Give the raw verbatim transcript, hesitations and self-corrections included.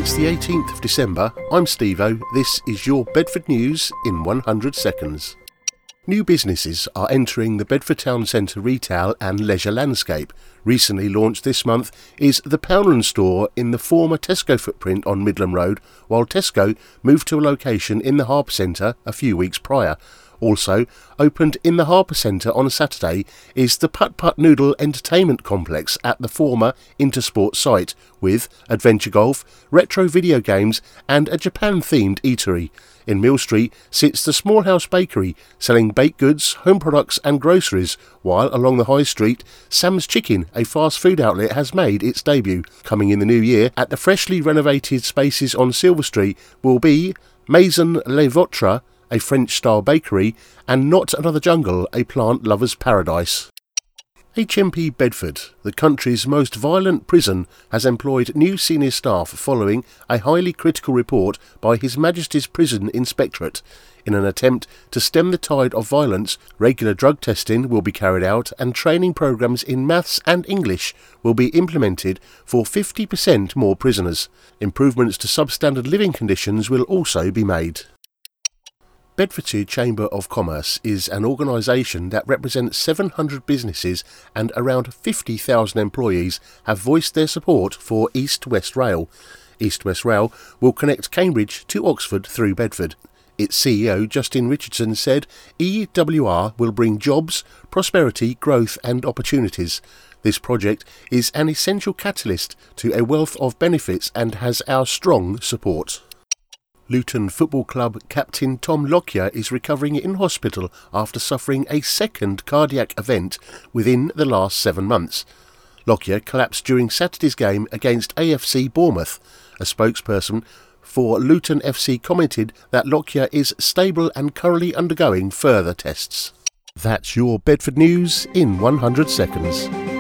It's the eighteenth of December, I'm Steve-O, this is your Bedford News in one hundred seconds. New businesses are entering the Bedford Town Centre retail and leisure landscape. Recently launched this month is the Poundland store in the former Tesco footprint on Midland Road, while Tesco moved to a location in the Harbour Centre a few weeks prior. Also opened in the Harbour Centre on Saturday is the Putt Putt Noodle Entertainment Complex at the former Intersport site, with adventure golf, retro video games and a Japan-themed eatery. In Mill Street sits the Small House Bakery, selling baked goods, home products and groceries, while along the High Street, Sam's Chicken, a fast food outlet, has made its debut. Coming in the new year, at the freshly renovated spaces on Silver Street will be Maison Le Votre, a French-style bakery, and Not Another Jungle, a plant lover's paradise. H M P Bedford, the country's most violent prison, has employed new senior staff following a highly critical report by His Majesty's Prison Inspectorate. In an attempt to stem the tide of violence, regular drug testing will be carried out and training programmes in maths and English will be implemented for fifty percent more prisoners. Improvements to substandard living conditions will also be made. Bedfordshire Chamber of Commerce is an organisation that represents seven hundred businesses, and around fifty thousand employees have voiced their support for East West Rail. East West Rail will connect Cambridge to Oxford through Bedford. Its C E O, Justin Richardson, said E W R will bring jobs, prosperity, growth and opportunities. This project is an essential catalyst to a wealth of benefits and has our strong support. Luton Football Club captain Tom Lockyer is recovering in hospital after suffering a second cardiac event within the last seven months. Lockyer collapsed during Saturday's game against A F C Bournemouth. A spokesperson for Luton F C commented that Lockyer is stable and currently undergoing further tests. That's your Bedford News in one hundred seconds.